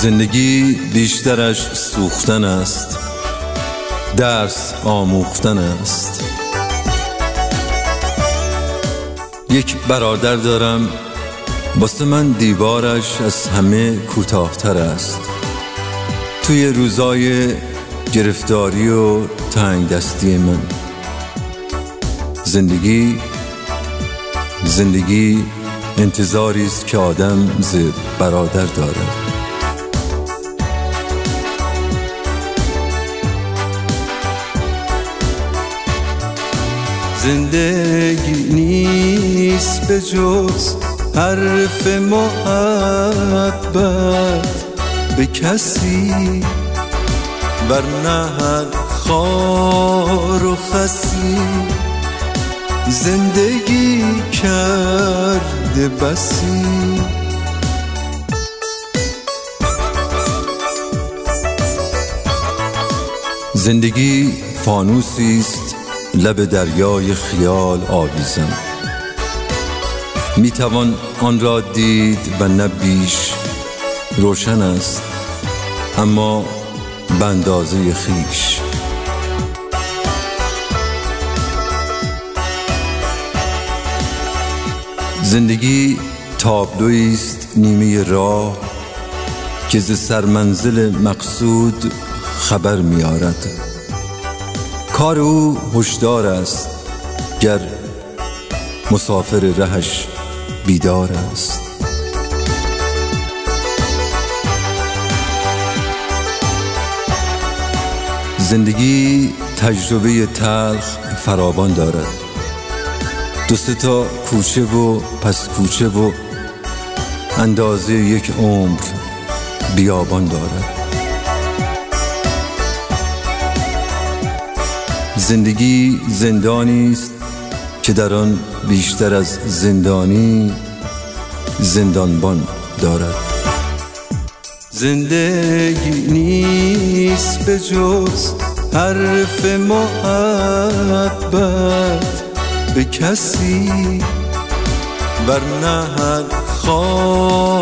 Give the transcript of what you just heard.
زندگی بیشترش سوختن است، درس آموختن است. یک برادر دارم، واسه من دیوارش از همه کوتاه‌تر است. توی روزای گرفتاری و تنگ دستی من زندگی انتظاری است که آدم ز برادر دارد. زندگی نیست به جز حرف محبت به کسی، ورنه هر خار و خسی زندگی کرده بسی. زندگی فانوسی است لب دریای خیال آویزان، میتوان آن را دید و نه بیش روشن است، اما به اندازه خویش. زندگی تابلویی است نیمه راه که ز سرمنزل مقصود خبر می‌آورد. کار او هشدار است گر مسافر رهش بیدار است. زندگی تجربه تلخ فراوان دارد، دو سه تا کوچه و پس کوچه و اندازه یک عمر بیابان دارد. زندگی زندانی است که در آن بیشتر از زندانی زندانبان دارد. زندگی نیست به جز حرف محبت به کسی، ورنه هر خار